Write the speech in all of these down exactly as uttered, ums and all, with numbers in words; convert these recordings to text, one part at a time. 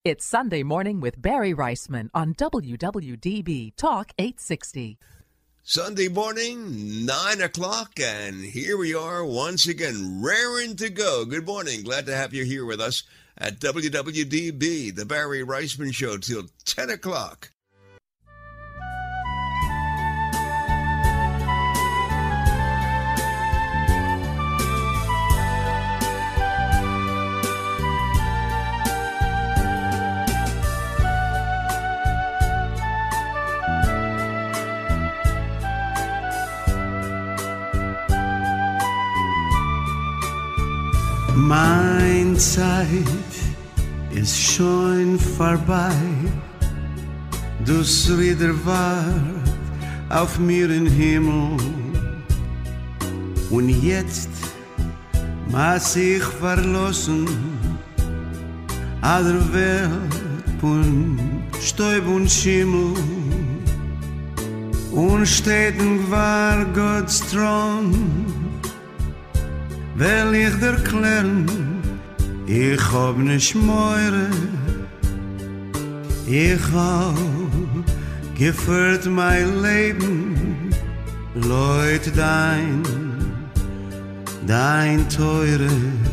It's Sunday Morning with Barry Reisman on W W D B Talk eight sixty. Sunday morning, nine o'clock, and here we are once again, raring to go. Good morning. Glad to have you here with us at W W D B, the Barry Reisman Show, till ten o'clock. Mein Zeit ist schon vorbei, das wieder wart auf mir im Himmel. Und jetzt muss ich verlassen, aller Welt von Staub und Schimmel. Und steht war Gottes Thron, will ich dir klären, ich hab nicht mehr. Ich hab geführt mein Leben, Leute, dein, dein Teure.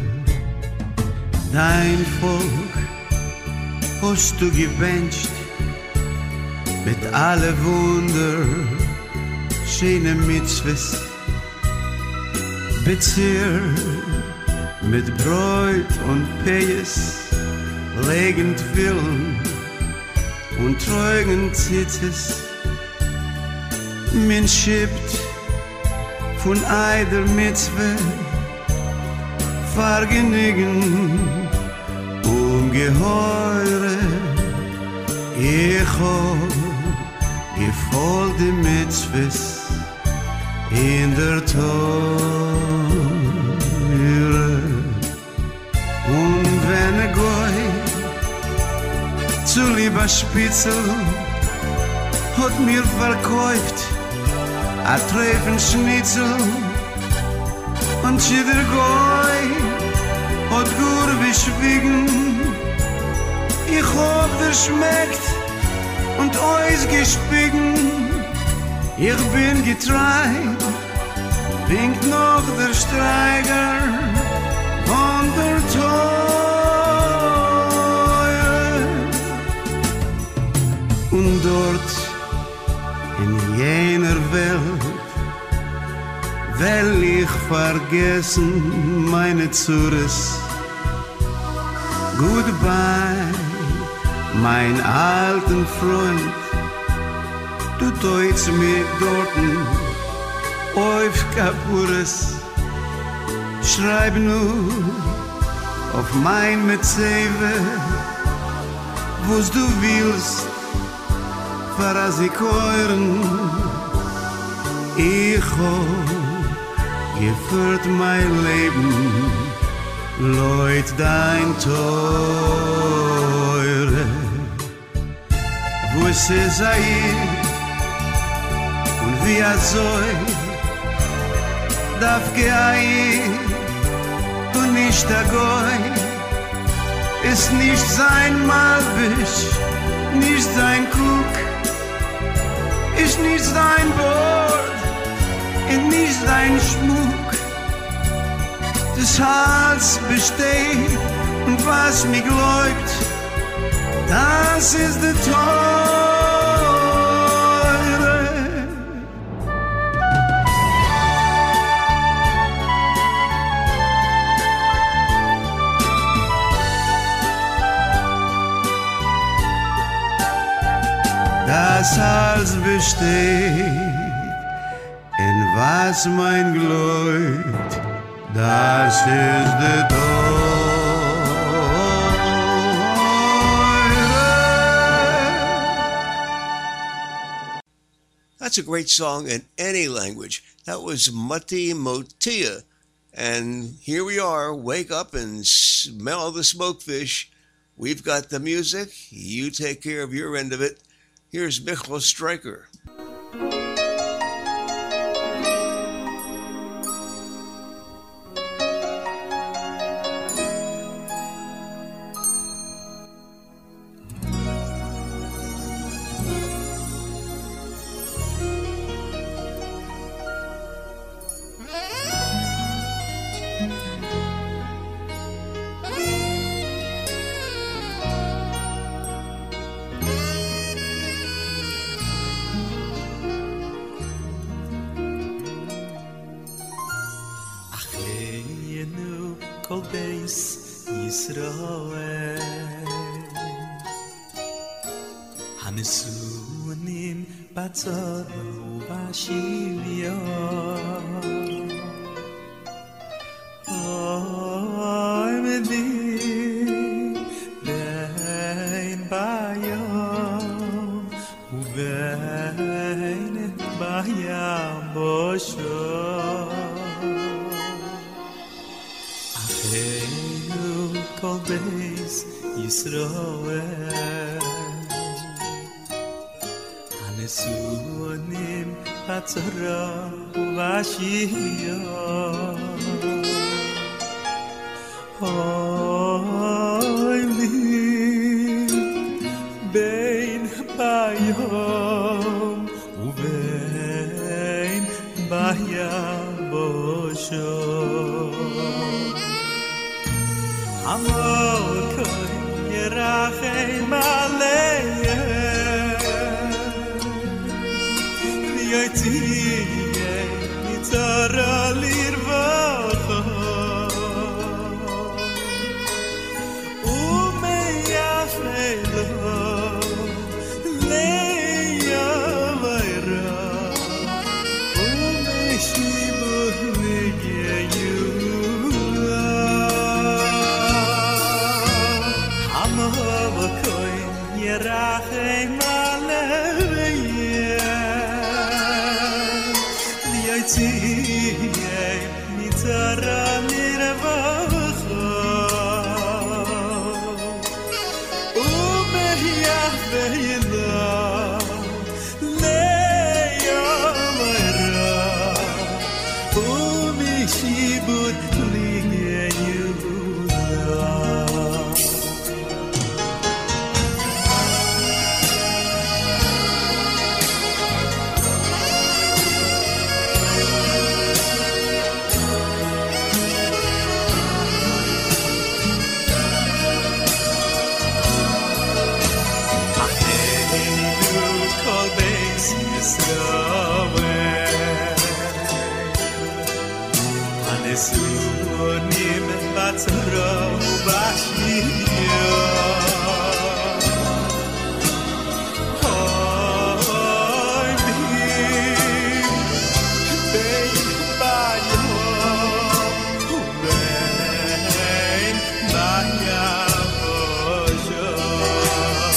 Dein Volk hast du gewünscht, mit alle Wunder, schöne Mitzvahs. Bezier mit Bräut und Peis, legend Willen und treugen Zitzes. Min schippt von eider Mitzwe, Vergnügen um Geheure. Ich hab gefolgt die Mitzwes in der Teure. Und wenn er geht zu lieber Spitzel, hat mir verkauft a Treffen Schnitzel. Und jeder geht hat gut beschwiegen. Ich hab der schmeckt und euch gespiegen. Ich bin getreit, winkt noch der Streiger von der Teure. Und dort in jener Welt will ich vergessen meine Zures. Goodbye, mein alten Freund, du teutst mir dorten auf Kapures. Schreib nur auf mein Metzewe, wo's du willst, verras ich euren. Ich hab geführt mein Leben, Leut, dein Teure. Wo es ist ein wie er soll, darf gehen und nicht der Goy, ist nicht sein Malbisch, nicht sein Kuck, ist nicht sein Bord, ist nicht sein Schmuck. Das Hals besteht und was mir glaubt, das ist der Teure. Das Hals besteht, in was mein glaubt, das ist der Teure. That's a great song in any language. That was Mati Motia. And here we are, wake up and smell the smokefish. We've got the music. You take care of your end of it. Here's Michal Stryker. Yisroel Hanesunim Batzor Uvashivyon Oy Medim Bein Bayom Ubein Bayam Boshon Acheinu Kol Beis Yisroel Hanesunim Batzora Uvashivyon Oy Medim Bein Bayom Ubein Bayam Boshon Amor Koy Yerachem Aleichem V'yotziyeh mitzara lirvacha Umeyafelo leyavayra Umeshibuh ligeyula Amor Koy Yerachem Aleichem V'yotziyeh mitzara lirvacha Umeyafelo leyavayra Umeshibuh ligeyula Hanesunim Batzora Uvashivyon Oy Medim Bein Bayom Ubein Bayam Boshon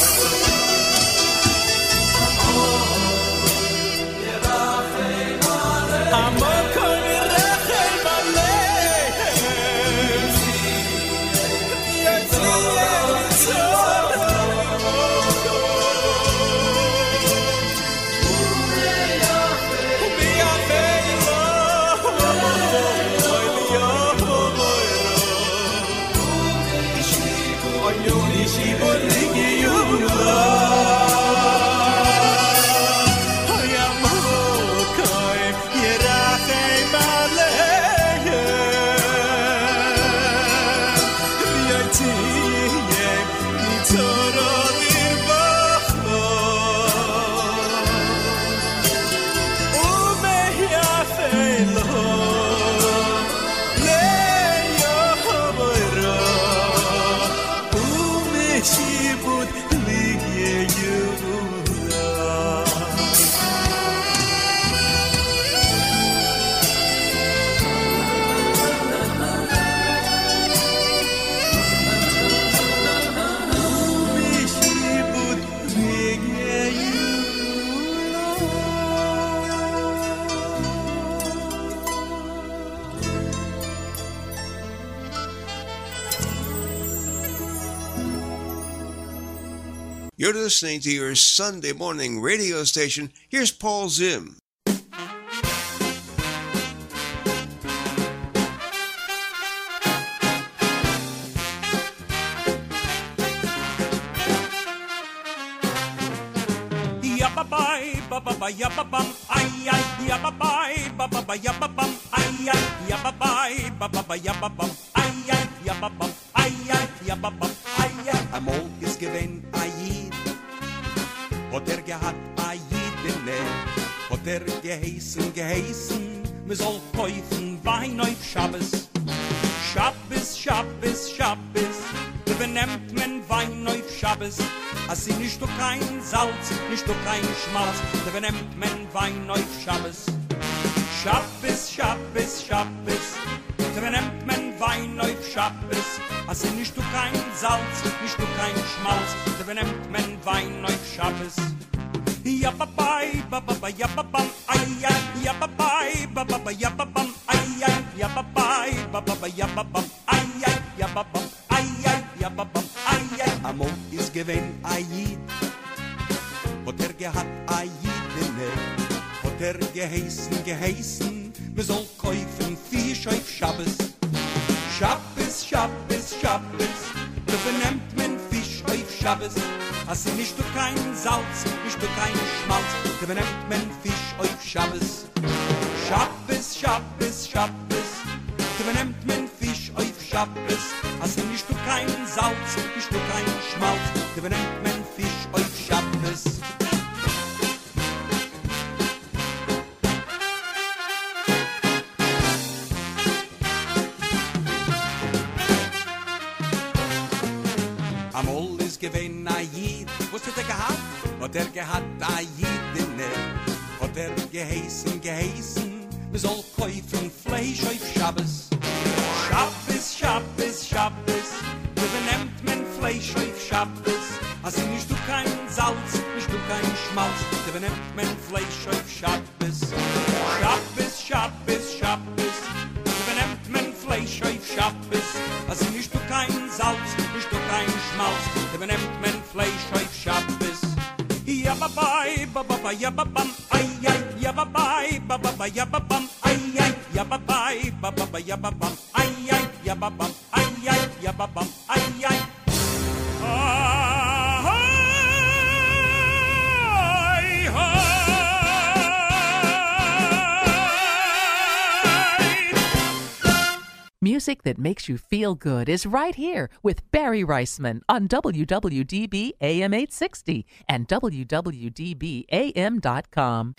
Amor Koy Yerachem Aleichem V'yotziyeh mitzara Umeyafelo Umeshibuh ligeyula You're listening to your Sunday morning radio station. Here's Paul Zim. Yababai, bababa, yababam, ay ay, yababai, bababa, yababam, ay ay, yababai, bababa, yababam, ay ay, yababam, ay ay, yababam, ay ay. Amol is given ayid, hat er gehad ayidene, hat er geheißen, geheißen, me soll kaufen Wein auf Shabbos. Shabbos, Shabbos, Shabbos, da benimmt men Wein auf Shabbos, als sie nicht durch kein Salz, nicht durch kein Schmalz, da benimmt men Wein auf Shabbos. Shabbos, Shabbos, Shabbos, da benimmt men Wein auf Shabbos, als sie nicht durch kein Salz, nicht durch kein Schmalz, da benimmt men Wein auf Shabbos. Ya ba bye ba ba ba ya ba bam ay ay ya ba bye ba ba ba ya ba bam ay ay ya ba bye ba ba ba ya ba bam ay ay ya ba bam ay ay ya ba bam ay ay amo is given ayid wat er gehat ayidene wat er geheißen geheißen wir soll kaufen fisch auf Shabbos Shabbos Shabbos Shabbos du benimmt men fisch auf Shabbos als sie nicht durch kein Salz, nicht durch kein Schmalz, da benimmt men Fisch auf Shabbos. Shabbos, Shabbos, Shabbos, da benimmt men Fisch auf Shabbos, als sie nicht durch kein Salz, nicht durch kein Schmalz, da benimmt men Fisch auf Shabbos. Amol is gewein a Yid, was hat er gehad? Hat er gehad a Yidine, hat er geheißen, geheißen, wir soll kaufen Fleisch auf Shabbos. Shabbos, Shabbos, Shabbos, wir benimmt men Fleisch auf Shabbos, als sie nicht durch kein Salz, nicht durch kein Schmalz, wir benimmt men Fleisch auf Shabbos. Shabbos, Shabbos, Shabbos, wir benimmt men Fleisch auf Shabbos, als sie nicht durch kein Salz, nicht durch kein Schmalz, der benimmt men Fleisch auf Shabbos. Ya ba bye ba ba ba ya ba bam ay ay ya ba bye ba ba ba ya ba bam ay ay ya ba bye ba ba ba ya ba bam ay ay ya ba bam ay ay ya ba bam ay ay Music that makes you feel good is right here with Barry Reisman on W W D B A M eight sixty and W W D B A M dot com.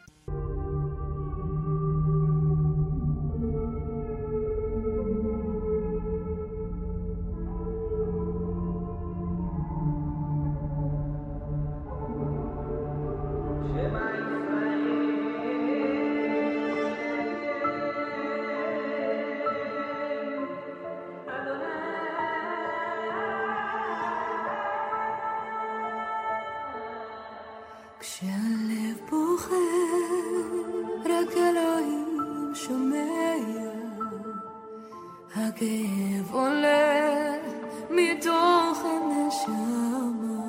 כשהלב בוכה, רק אלוהים שומע, הכאב עולה מתוך הנשמה,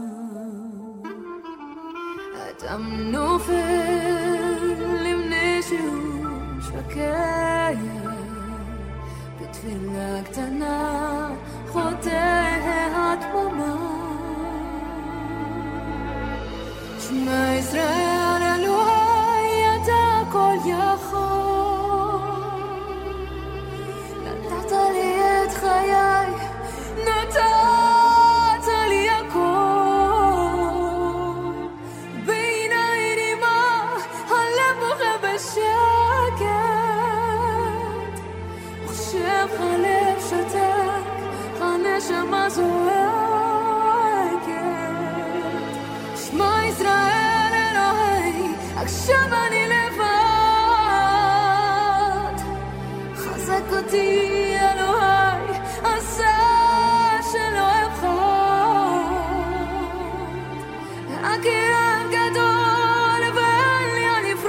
הדם נופל למני שהוא שקע, בתפילה קטנה חוטא הדממה. שמע ישראל אלוהי אתה כל יכול, נתת לי את חיי, נתת לי הכל, בעיניי נמר הלב בוכה בשקט, וכשך הלב שתק הנשמה זועקת. שמע ישראל אלוהי עכשיו אני לבד, חזק אותי אלוהי עשה שלא אבחר, הכאב גדול ואין לי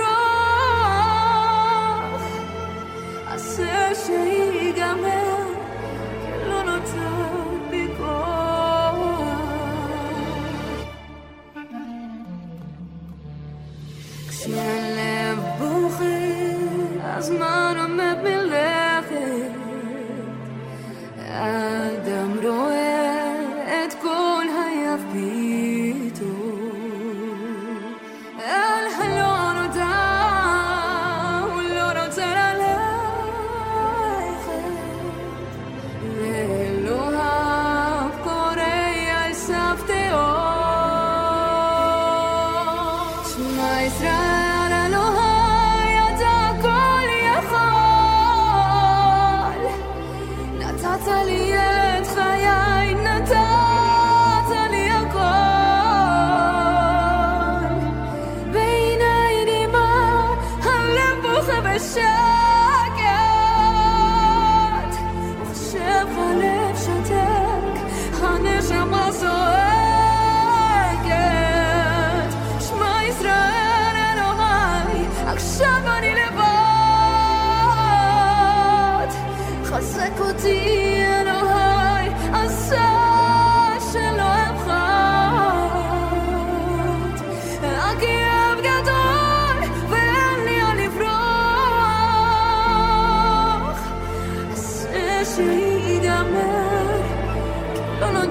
הנפרח, עשה שיגמר כי לא נותר בי כוח. כשהלב בוכה הזמן עומד מלכת, האדם רואה את כל היפיתו אל הלא נודע, הוא לא רוצה ללכת לאלוהיו קורא על סף תהום. שמע ישראל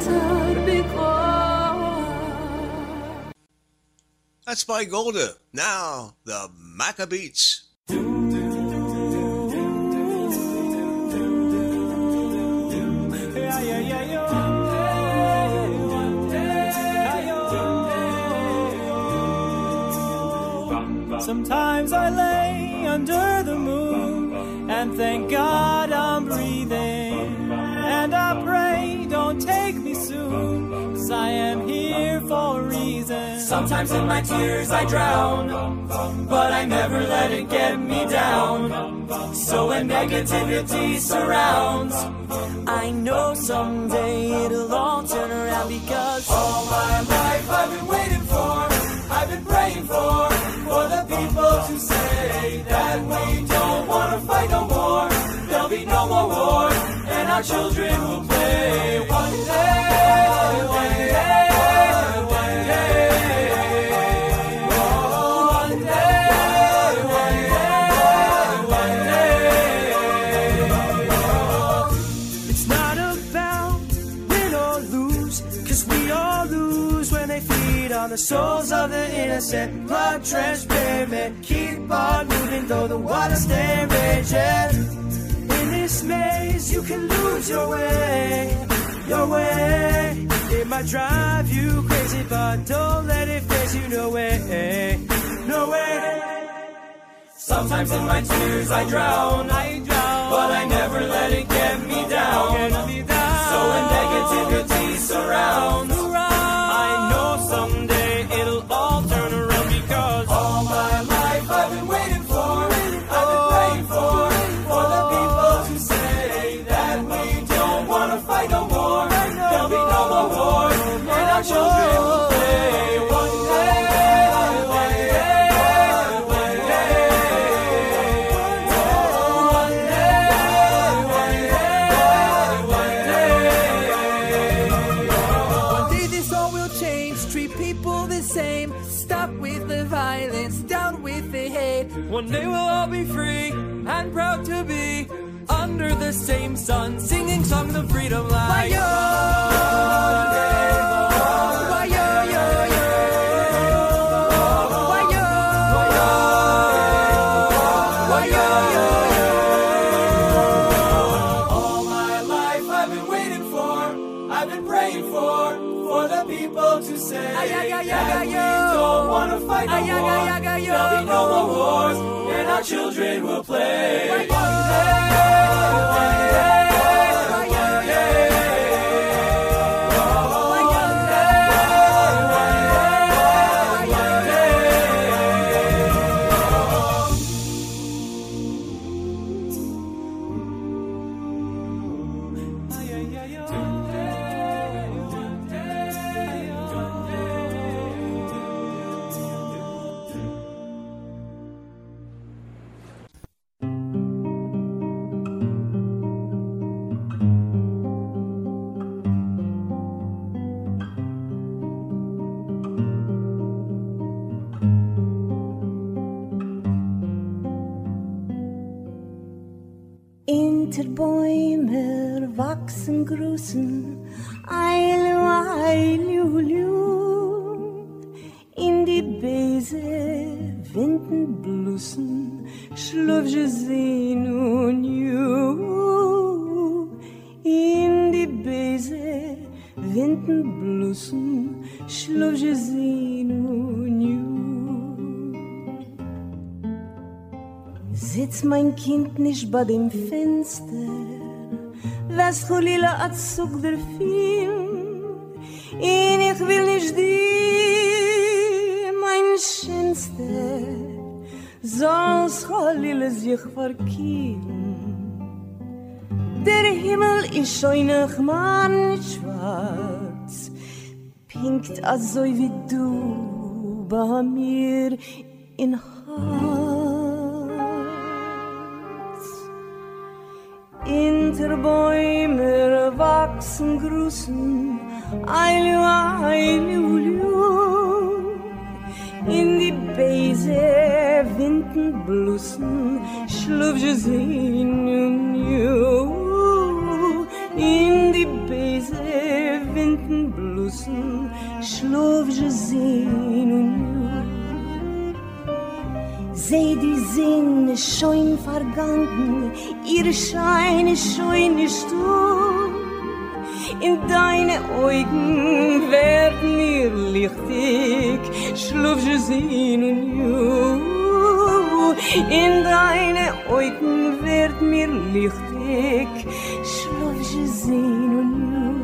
That's by Golda. Now, the Maccabeats. Sometimes I lay under the moon and thank God I'm breathing. And I pray, don't take me soon, 'cause I am here for a reason. Sometimes in my tears I drown, but I never let it get me down. So when negativity surrounds, I know someday it'll all turn around. Because all my life I've been waiting for, I've been praying for, for the people to say that we don't want to fight no more. There'll be no more war, and our children will play. One day, one day, one day. Oh, one day, one day, one day. Oh. It's not about win or lose, 'cause we all lose when they feed on the souls of the innocent. Blood drenched baby, keep on moving though the water stay raging. In this maze you can lose your way, your way. It might drive you crazy, but don't let it face you. No way, no way. Sometimes in my tears I drown, I drown, but I never let it get me down. Get me down. So when negativity surrounds, I know someday it'll all turn around. Because all my life I've been waiting for, I've been praying for, for the people to say that we don't want to fight no more. There'll be no more war, and our children will play. One day, one day, one day. Oh, one day, one day, one day. One day this all will change, treat people the same. Stop with the violence, down with the hate. One day we'll all be free and proud to be under the same sun, singing songs of freedom like yo, why yo, yo, yo, why yo, why yo, yo, yo. All my life I've been waiting for, I've been praying for, for the people to say that we don't want to fight no more. There'll be no more wars, and our children will play. One day, one day. Bäume wachsen Grüßen, Eilu, Eilu, Lu. In die Beise winden Blussen, Schlufje sehen und ju. In die Beise winden Blussen, Schlufje sehen und ju. Sitz mein Kind nicht bei dem Fenster, was Cholila Azug der Film, und ich will nicht die, mein Schönste, sonst Cholila sich verkehren. Der Himmel ist schon noch mann schwarz, pinkt also wie du bei mir in Haar. Inter Bäume wachsen Grüßen, Eilu, Eilu, Lu. In die Beise winden Blussen, Schlufje sehen und ju. In die Beise winden grusen, schlufje sehen und seh die Sinne schon vergangen, ihr Schein ist schon nicht du. In deine Augen werden mir lichtig, schlufje sehen und in deine Augen wird mir lichtig, schlufje sehen und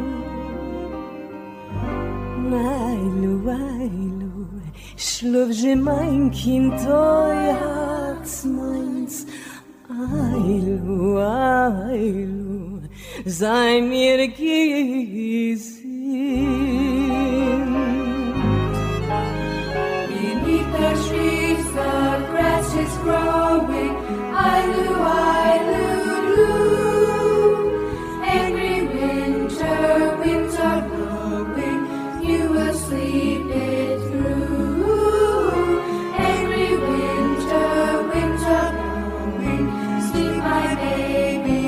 Ailu, ailu, schlufje mein Kind, oi Herz meins. Ailu, ailu, sei mir gesinnt. Beneath the trees, the grass is growing. Ailu, ailu, angry winter, winter blowing. You will sleep it through. Angry winter, winter blowing. Sleep, my baby,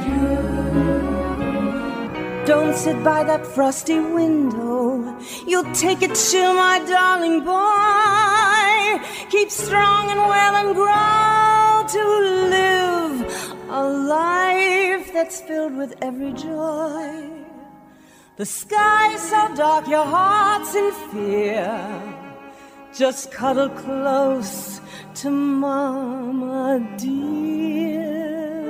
through. Don't sit by that frosty window. You'll take a chill, my darling boy. Keep strong and well and grow to live a life that's filled with every joy. The sky's so dark, your heart's in fear. Just cuddle close to Mama dear.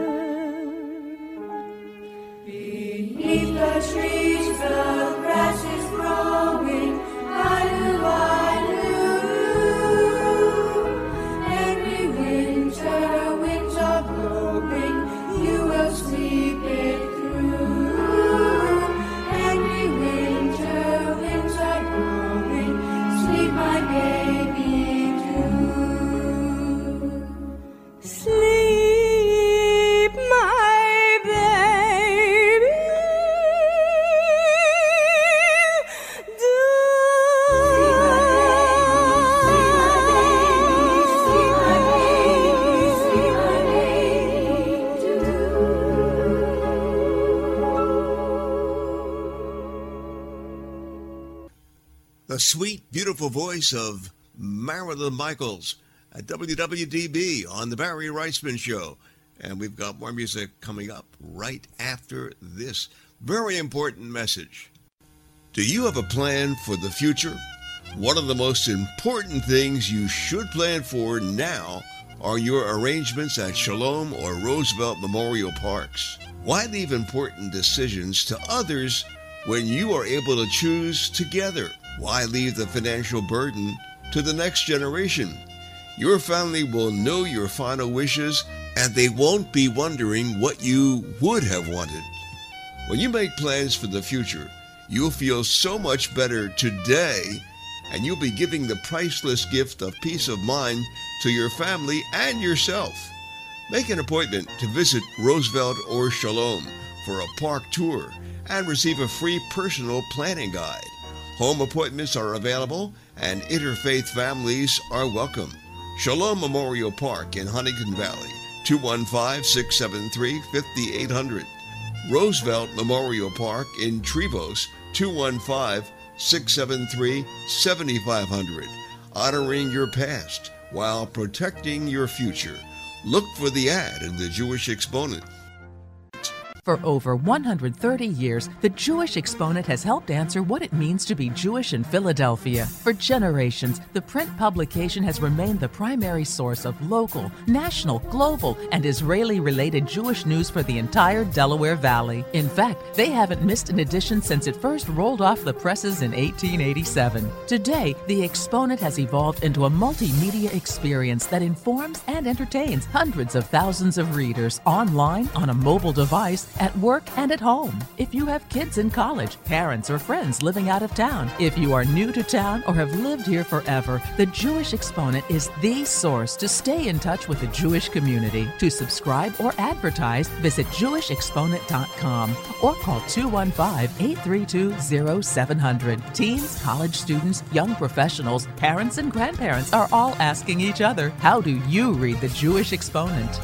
Beneath the trees, the grass is growing. Ailu, ailu, angry winter, winter blowing. You will sleep it through. Angry winter, winter blowing. Sleep, my baby, too. Sleep, my baby, do. Sleep, my baby, sleep, my baby, do. The sweet, beautiful voice of Marilyn Michaels at W W D B on the Barry Reisman Show. And we've got more music coming up right after this very important message. Do you have a plan for the future? One of the most important things you should plan for now are your arrangements at Shalom or Roosevelt Memorial Parks. Why leave important decisions to others when you are able to choose together? Why leave the financial burden to the next generation? Your family will know your final wishes, and they won't be wondering what you would have wanted. When you make plans for the future, you'll feel so much better today, and you'll be giving the priceless gift of peace of mind to your family and yourself. Make an appointment to visit Roosevelt or Shalom for a park tour and receive a free personal planning guide. Home appointments are available, and interfaith families are welcome. Shalom Memorial Park in Huntington Valley, two one five, six seven three, five eight zero zero. Roosevelt Memorial Park in Trevose, two one five, six seven three, seven five zero zero. Honoring your past while protecting your future. Look for the ad in the Jewish Exponent. For over one hundred thirty years, the Jewish Exponent has helped answer what it means to be Jewish in Philadelphia. For generations, the print publication has remained the primary source of local, national, global, and Israeli-related Jewish news for the entire Delaware Valley. In fact, they haven't missed an edition since it first rolled off the presses in eighteen eighty-seven. Today, the Exponent has evolved into a multimedia experience that informs and entertains hundreds of thousands of readers online, on a mobile device, at work, and at home. If you have kids in college, parents, or friends living out of town, if you are new to town or have lived here forever, the Jewish Exponent is the source to stay in touch with the Jewish community. To subscribe or advertise, visit jewish exponent dot com or call two one five, eight three two, zero seven zero zero. Teens, college students, young professionals, parents, and grandparents are all asking each other, how do you read the Jewish Exponent?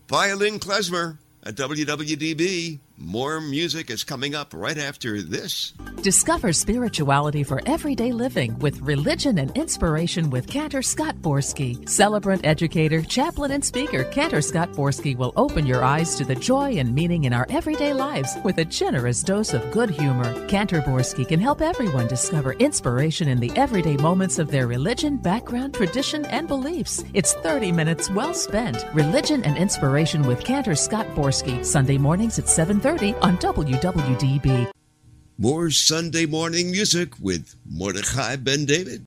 Violin Klezmer at W W D B. More music is coming up right after this. Discover spirituality for everyday living with Religion and Inspiration with Cantor Scott Borski. Celebrant, educator, chaplain, and speaker, Cantor Scott Borski will open your eyes to the joy and meaning in our everyday lives with a generous dose of good humor. Cantor Borski can help everyone discover inspiration in the everyday moments of their religion, background, tradition, and beliefs. It's thirty minutes well spent. Religion and Inspiration with Cantor Scott Borski, Sunday mornings at seven thirty on W W D B. More Sunday morning music with Mordechai Ben David.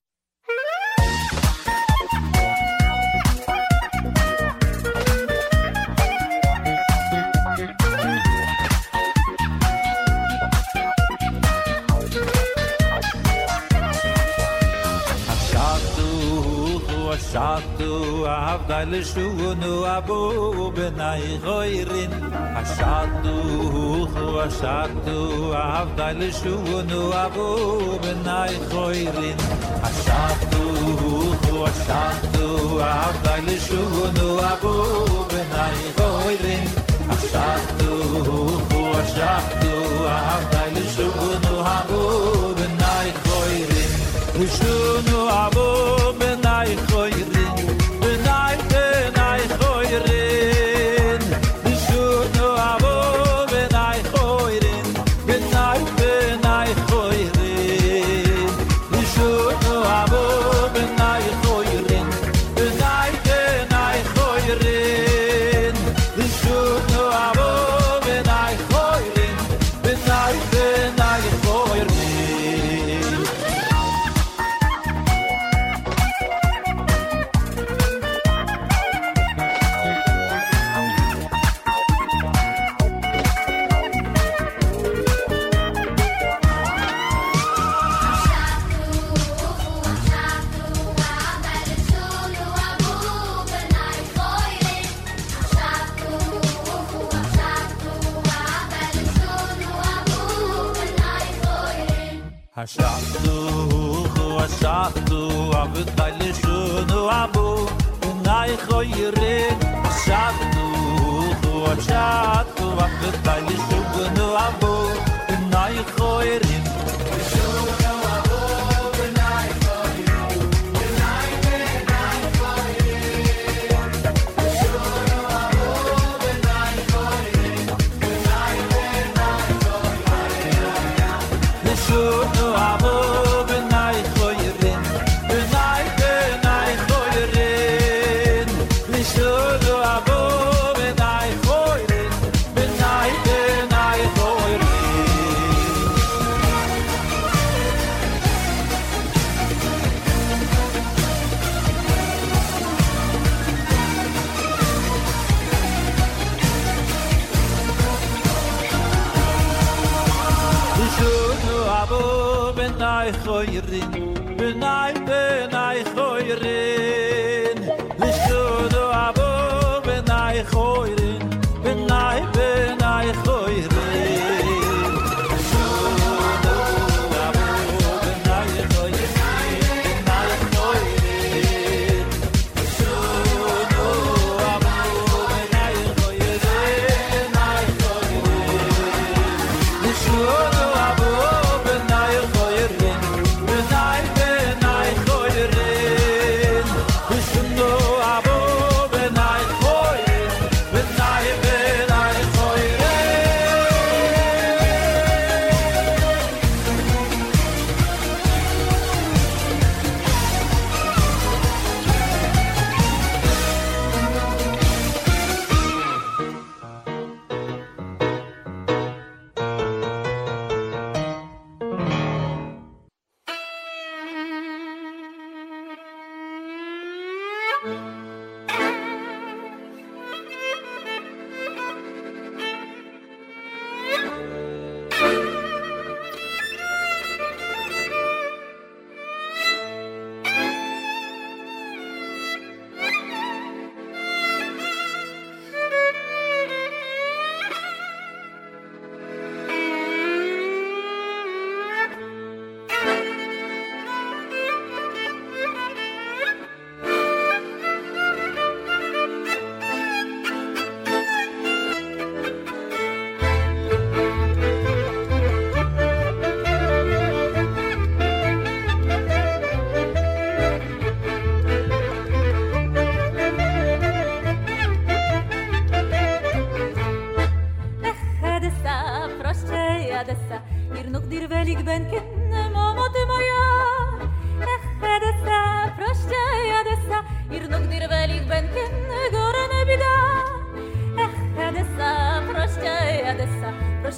Shatu avdal shunu abu benay goirin Shatu shatu avdal shunu abu benay goirin Shatu shatu avdal shunu abu benay goirin Shatu shatu avdal shunu abu benay goirin Shunu abu benay goirin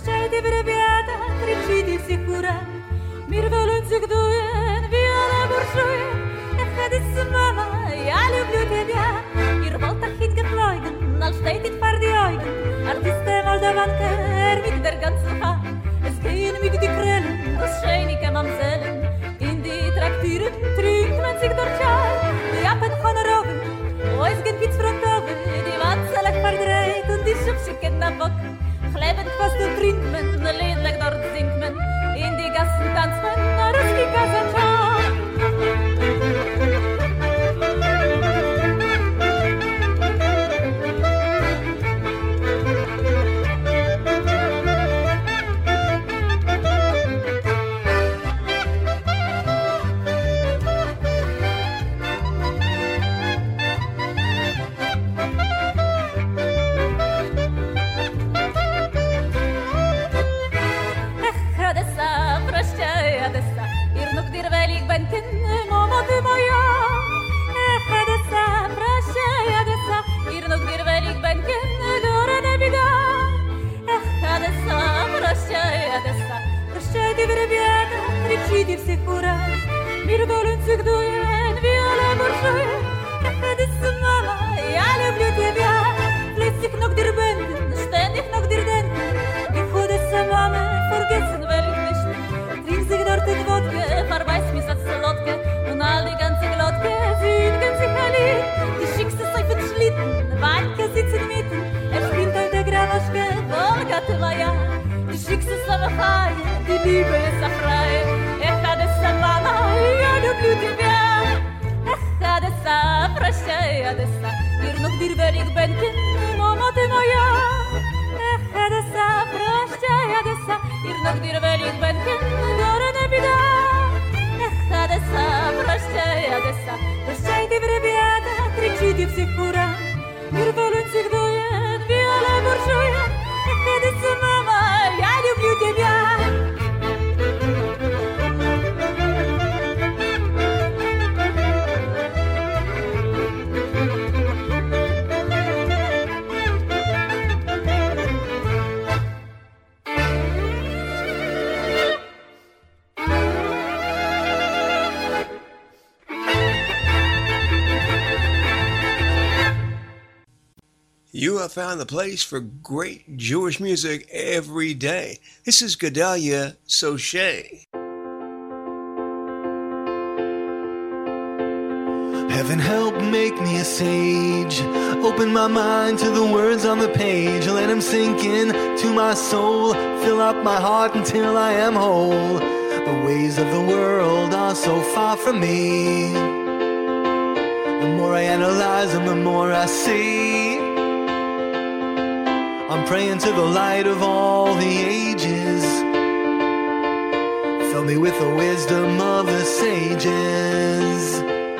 Prощайте, ребята, кричите всекура. Мир волен зигдуен, виола буржуен. Эхадис, мама, я люблю тебя. Ihr wollt doch hingeflogen, als steht it vor die Augen. Artiste Moldavanker mit der ganzen Haar. Es gehen mit die Krellen, das scheinige Mamsellen. In die Traktieren trinkt man sich dort Schal. Die Appen von Robben, wo es geht Witz von Tove. Die Watzelig verdreht und die Schubschicken am Bock. Klebend fast und trinkt man, liedlich dort singt man. In die Gassen tanzt man, ruski Kasachan. Кричите все хура, мир волен зигдуен, виола буржуен. Эхадис, мама, я люблю тебя. Plötzlich noch dir Bänden, ständig noch dir Denken. Gefudes, Mama, vergessen will ich nicht. Trink sich dort in Wodka, verweis mich als Lotke. Und all die ganze Glotke singen sich ein Lied. Die schickste Seifen schlitten, Weinke sitzen mitten. Er spielt auf der Granaschke, Volga Tevaya. Die schickste Samachai, die Liebe ist a frei. Эхадеса, мама, я люблю тебя. Эхадеса, прощай, Одесса. Мир noch dir will ich beten, мама ты моя. Эхадеса, прощай, Одесса. Мир noch dir will ich beten, горе не беда. Эхадеса, прощай, Одесса. Прощайте, ребята, кричите все хура. Мир волен зигдуен, виола буржуен. Эхадеса, мама, я люблю тебя. You have found the place for great Jewish music every day. This is Gedalia Sochet. Heaven help make me a sage. Open my mind to the words on the page. Let them sink in to my soul. Fill up my heart until I am whole. The ways of the world are so far from me. The more I analyze them, the more I see. I'm praying to the light of all the ages. Fill me with the wisdom of the sages.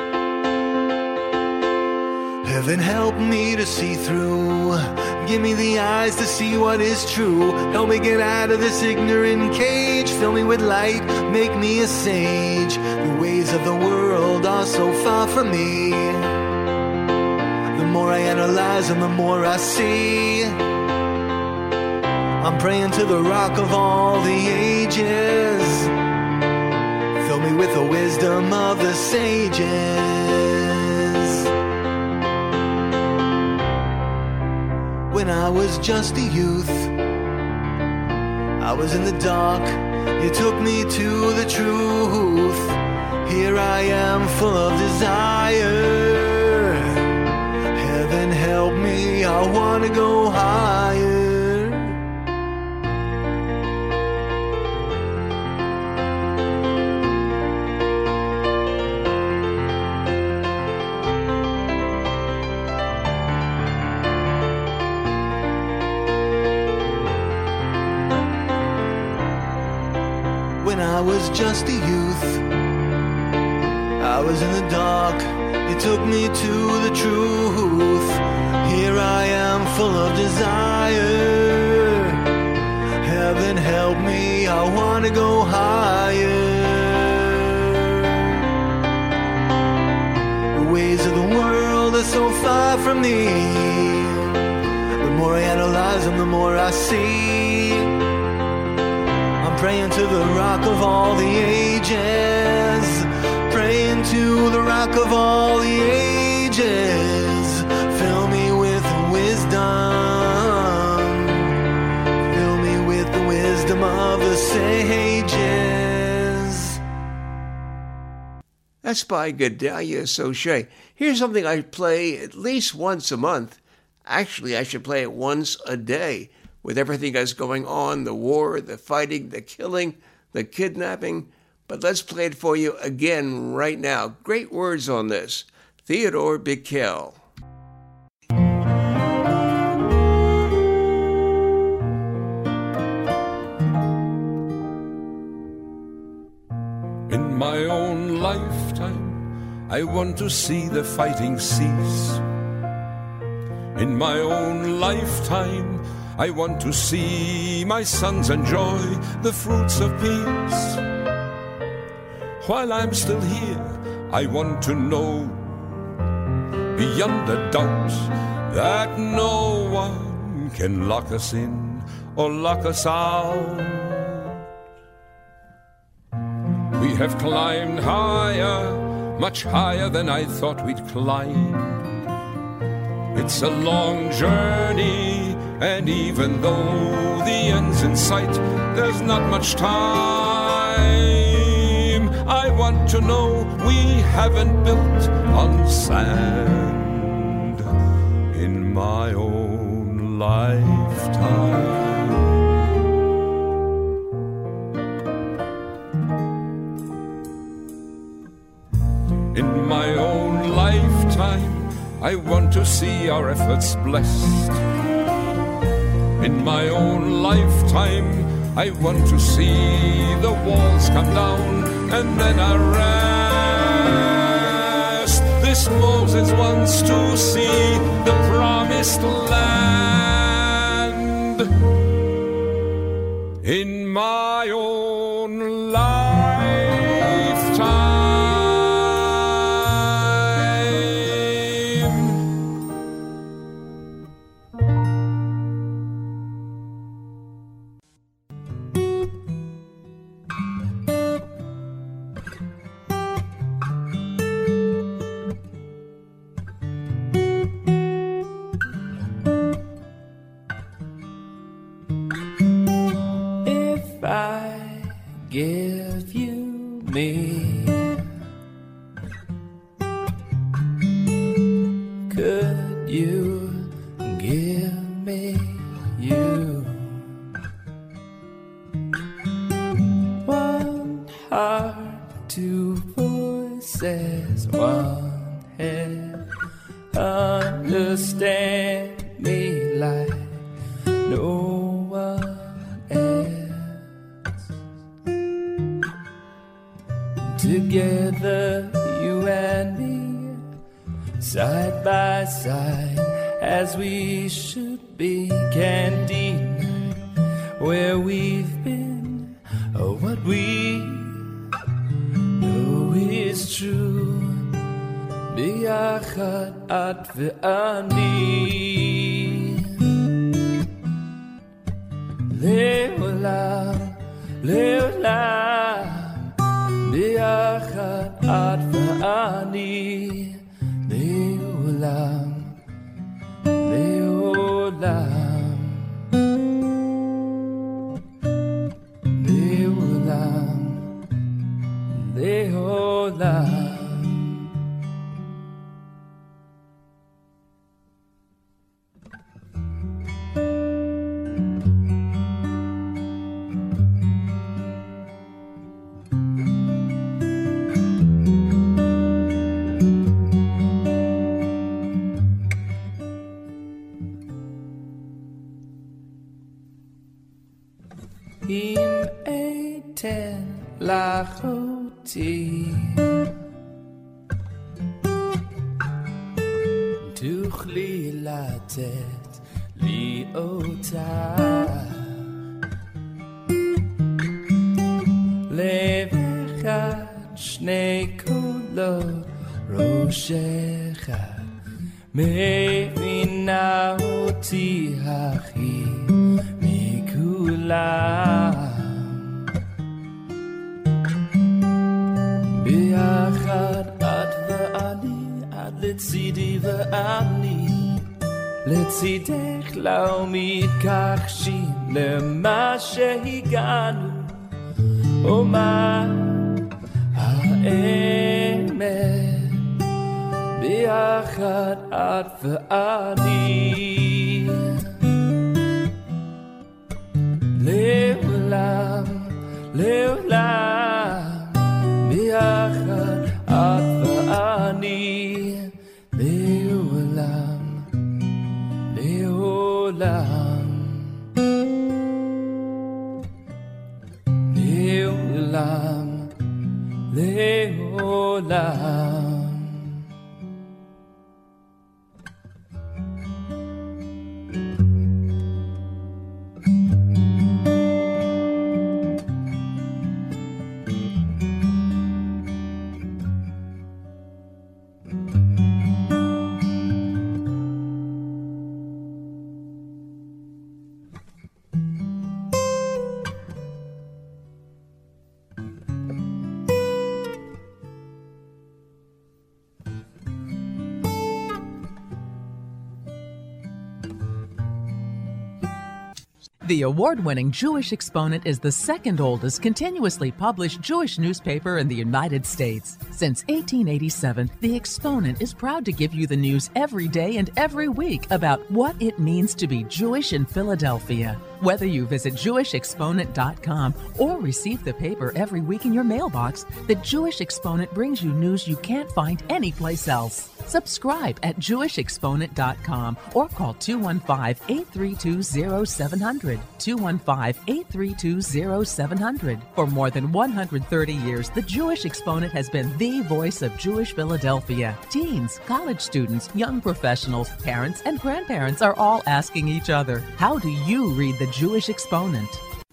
Heaven help me to see through. Give me the eyes to see what is true. Help me get out of this ignorant cage. Fill me with light, make me a sage. The ways of the world are so far from me. The more I analyze them, the more I see. I'm praying to the rock of all the ages. Fill me with the wisdom of the sages. When I was just a youth, I was in the dark. You took me to the truth. Here I am full of desire. Heaven help me, I want to go higher. When I was just a youth, I was in the dark. You took me to the truth. Here I am full of desire. Heaven help me, I want to go higher. The ways of the world are so far from me. The more I analyze them, the more I see. praying to the rock of all the ages, praying to the rock of all the ages. Fill me with wisdom, fill me with the wisdom of the sages. That's by Gedalia Sochet. Here's something I play at least once a month. Actually, I should play it once a day. With everything that's going on, the war, the fighting, the killing, the kidnapping. But let's play it for you again right now. Great words on this. Theodore Bikel. In my own lifetime, I want to see the fighting cease. In my own lifetime, I want to see my sons enjoy the fruits of peace. While I'm still here, I want to know, beyond a doubt, that no one can lock us in or lock us out. We have climbed higher, much higher than I thought we'd climb. It's a long journey, and even though the end's in sight, there's not much time. I want to know we haven't built on sand in my own lifetime. In my own lifetime, I want to see our efforts blessed. In my own lifetime, I want to see the walls come down and then I rest. This Moses wants to see the promised land. In my own lifetime. Give you me, could you give me you? One heart, two voices, one head. Understand me like no one else. Together, you and me, side by side, as we should be. Can't deny where we've been, or what we know is true. Biyachad at ve'ani, le'olam, le'olam. ביחד את ואני לעולם, לעולם, לעולם, לעולם. אם אתן לך אותי, תוכלי לתת לי אותה. לב אחד, שני קולות, ראש אחד, מבינה אותי הכי מכולם. לצידי ואני לצידך לא מתכחשים למה שהגענו ומה האמת ביחד את ואני לעולם לעולם ביחד את ואני לעולם לעולם לעולם לעולם The award-winning Jewish Exponent is the second oldest continuously published Jewish newspaper in the United States. Since eighteen eighty-seven, the Exponent is proud to give you the news every day and every week about what it means to be Jewish in Philadelphia. Whether you visit Jewish Exponent dot com or receive the paper every week in your mailbox, the Jewish Exponent brings you news you can't find anyplace else. Subscribe at Jewish Exponent dot com or call two one five, eight three two, zero seven zero zero, two one five, eight three two, zero seven zero zero. For more than one hundred thirty years, the Jewish Exponent has been the voice of Jewish Philadelphia. Teens, college students, young professionals, parents, and grandparents are all asking each other, how do you read the Jewish Exponent?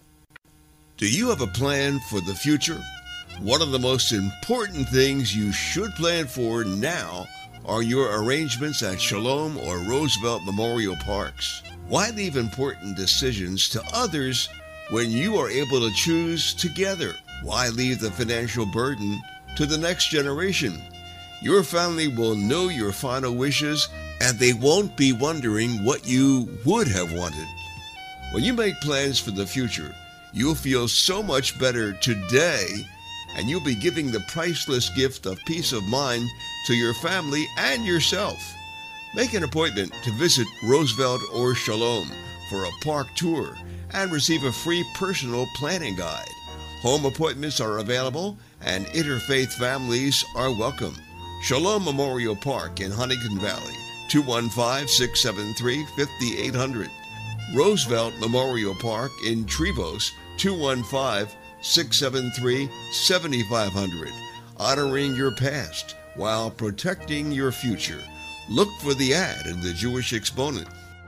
Do you have a plan for the future? One of the most important things you should plan for now are your arrangements at Shalom or Roosevelt Memorial Parks. Why leave important decisions to others when you are able to choose together? Why leave the financial burden to the next generation? Your family will know your final wishes and they won't be wondering what you would have wanted. When you make plans for the future, you'll feel so much better today, and you'll be giving the priceless gift of peace of mind to your family and yourself. Make an appointment to visit Roosevelt or Shalom for a park tour and receive a free personal planning guide. Home appointments are available and interfaith families are welcome. Shalom Memorial Park in Huntington Valley, two one five, six seven three, five eight zero zero. Roosevelt Memorial Park in Trevose, two one five, six seven three, seven five zero zero. Honoring your past while protecting your future. Look for the ad in the Jewish Exponent.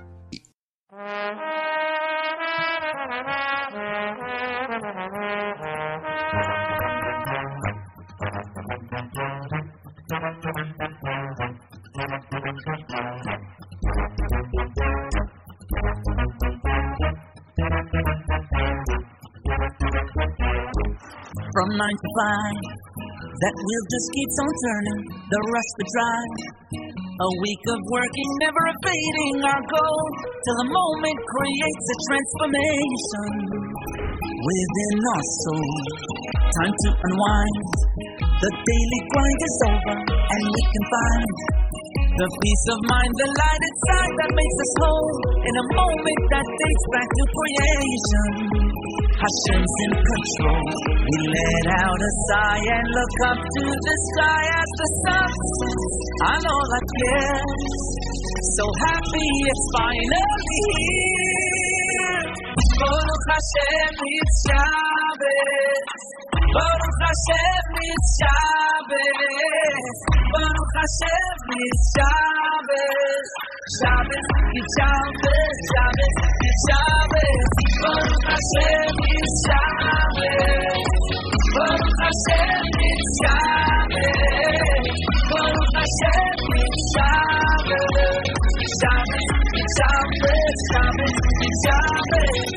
From nine to five, that wheel just keeps on turning, the rush, the drive. A week of working, never evading our goal, till the moment creates a transformation within our soul. Time to unwind, the daily grind is over, and we can find the peace of mind, the light inside that makes us whole, in a moment that dates back to creation. Hashem's in control. We let out a sigh and look up to the sky as the sun on all our cares. So happy it's finally here. Baruch Hashem, it's Shabbos. Baruch Hashem, it's Shabbos. Baruch Hashem, it's Shabbos. Shabbos, it's Shabbos. Shabbos, it's Shabbos. Baruch Hashem, it's Shabbos. Baruch Hashem, it's Shabbos. Baruch Hashem, it's Shabbos. Shabbos, it's Shabbos. Shabbos, it's Shabbos.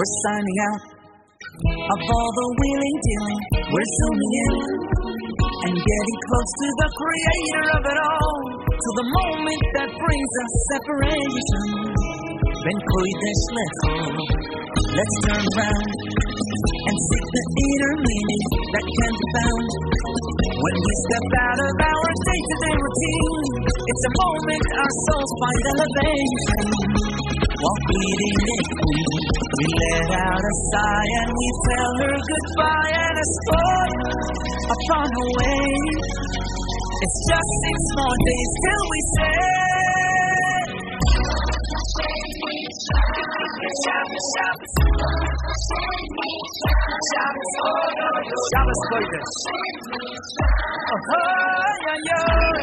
We're signing out of all the wheeling dealing. We're zooming in and getting close to the creator of it all, to the moment that brings us separation. Ben kodesh lecho, let's turn around and seek the inner meaning that can be found. When we step out of our day-to-day routine, it's a moment our souls find elevation. While greeting it, we let out a sigh and we tell her goodbye and escort upon her way. It's just six more days till we say Shabbos, Shabbos, Shabbos, Shabbos Kodesh. Oh, yeah, yeah.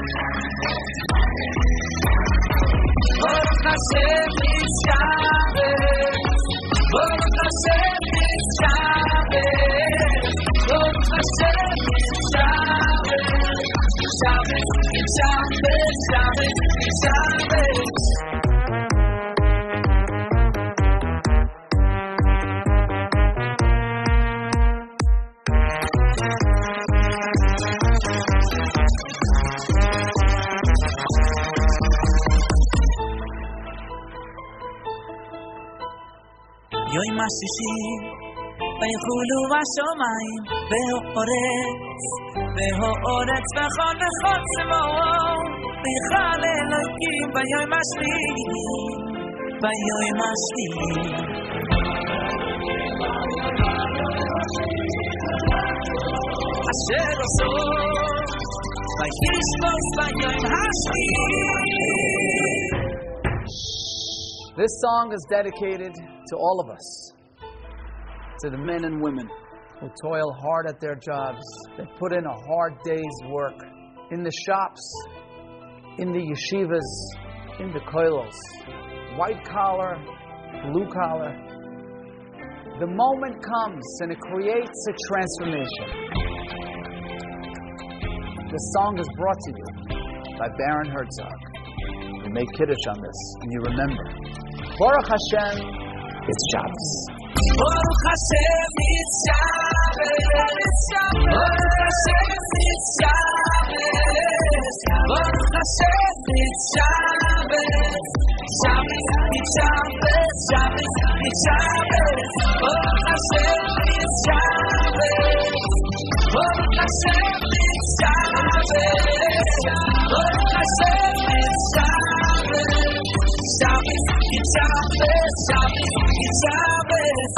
Baruch Hashem, it's Shabbos. Baruch Hashem, it's Shabbos. Baruch Hashem, it's Shabbos. Shabbos, it's Shabbos, Shabbos, it's Shabbos. Yoy mashishi, vaychulu vashomayim, ve'oretz, ve'oretz v'chon v'chon tzemo, v'chal Elokim, vayoy mashlihi, vayoy mashlihi. Asher oso, vayishbos vayoy mashlihi. This song is dedicated to all of us, to the men and women who toil hard at their jobs, that put in a hard day's work, in the shops, in the yeshivas, in the koilos, white collar, blue collar. The moment comes and it creates a transformation. The song is brought to you by Baron Herzog. You make Kiddush on this and you remember. Baruch Hashem, it's Shabbos. Baruch Hashem, it's Shabbos. Baruch Hashem, it's Shabbos. Baruch Hashem, it's Shabbos. Shabbos, it's Shabbos. Shabbos, it's Shabbos. Baruch Hashem, it's Shabbos. Baruch Hashem, it's Shabbos. Baruch Hashem, it's Shabbos. Shabbos, it's Shabbos, Shabbos, it's Shabbos.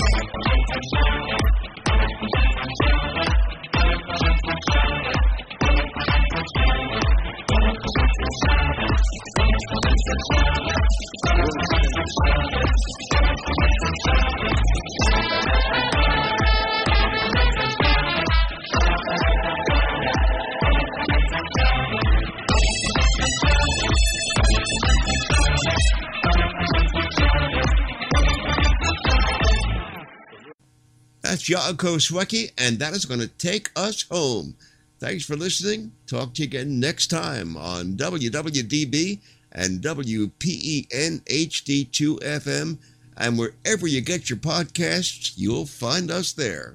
That's Yaakov Swecki, and that is going to take us home. Thanks for listening. Talk to you again next time on W W D B and W P E N H D two F M, and wherever you get your podcasts, you'll find us there.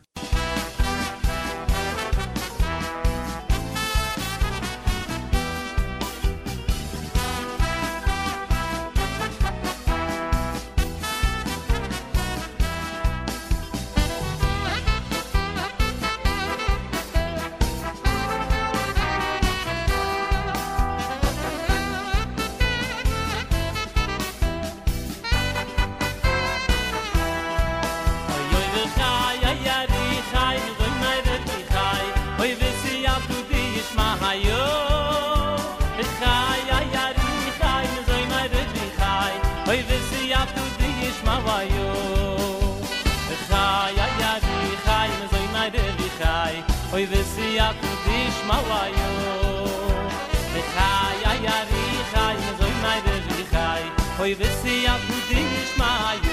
Oy vesiat dish mawayo Bechaya yari chay Zoy may de chay Oy vesiat dish mawayo